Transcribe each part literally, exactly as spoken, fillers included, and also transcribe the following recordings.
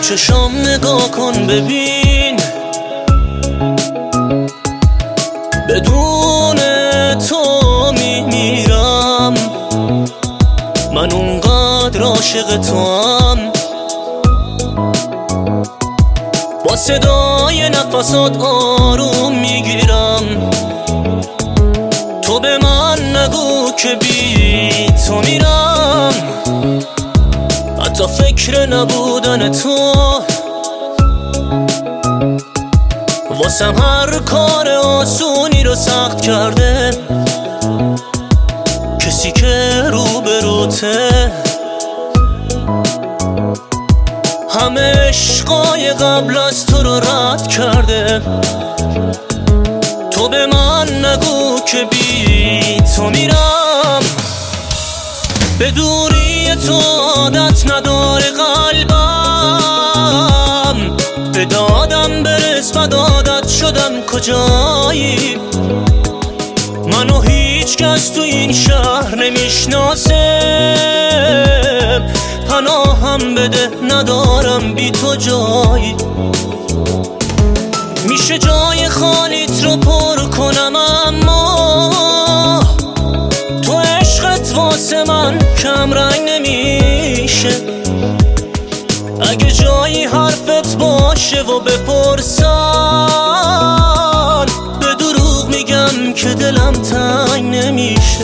چشام نگاه کن ببین، بدون تو میمیرم. من اونقدر عاشق توام، با صدای نفسات آروم میگیرم. تو به من نگو که بی تو میرم، حتی فکر نبودن تو واسم هر کار آسونی رو سخت کرده. کسی که رو به روته همه عشقای قبل از تو رو رد کرده. تو به من نگو که بی تو میرم، به دوری تو عادت نداره قلبم. به دادم برس و عادت شدم کجایی؟ منو هیچ کس تو این شهر نمیشناسه. پناهم بده ندارم بی تو جایی. میشه جای خالیت رو پر کنم، اما تو عشقت واسه من کم رنگ نمیشه. اگه جایی حرفت باشه و بپرسن، به دروغ میگم که دلم تنگ نمیشه.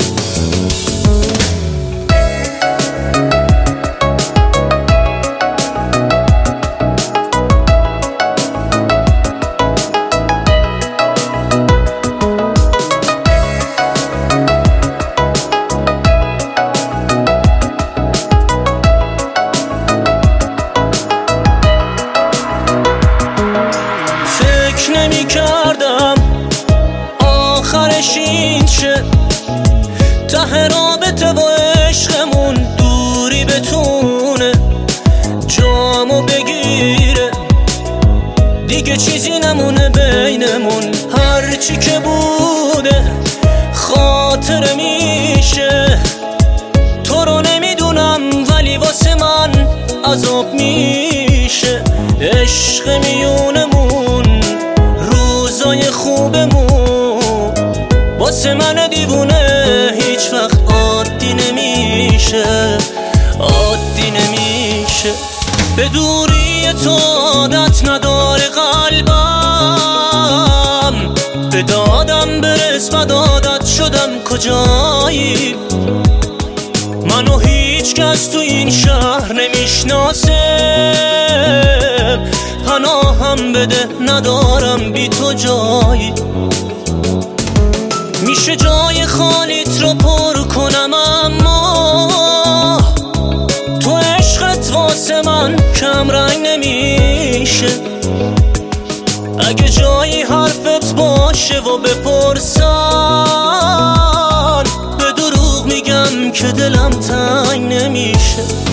نمی کردم آخرش این شه، ته رابطه با عشقمون دوری بتونه جامو بگیره. دیگه چیزی نمونه بینمون، هرچی که بوده خاطره میشه. تو رو نمیدونم ولی واسه من عذاب میشه. عشق میونمون روزای خوبمون واسه من دیوونه هیچ وقت عادی نمیشه، عادی نمیشه. به دوری تو عادت نداره قلبم. به دادم برس و عادت شدم کجایی؟ منو هیچ کس تو این شهر نمیشناسه. پناهم بده ندارم بی تو جایی. میشه جای خالیت رو پر کنم، اما تو عشقت واسه من کم رنگ نمیشه. اگه جایی حرفت باشه و بپرسن، به دروغ میگم که دلم تنگ نمیشه.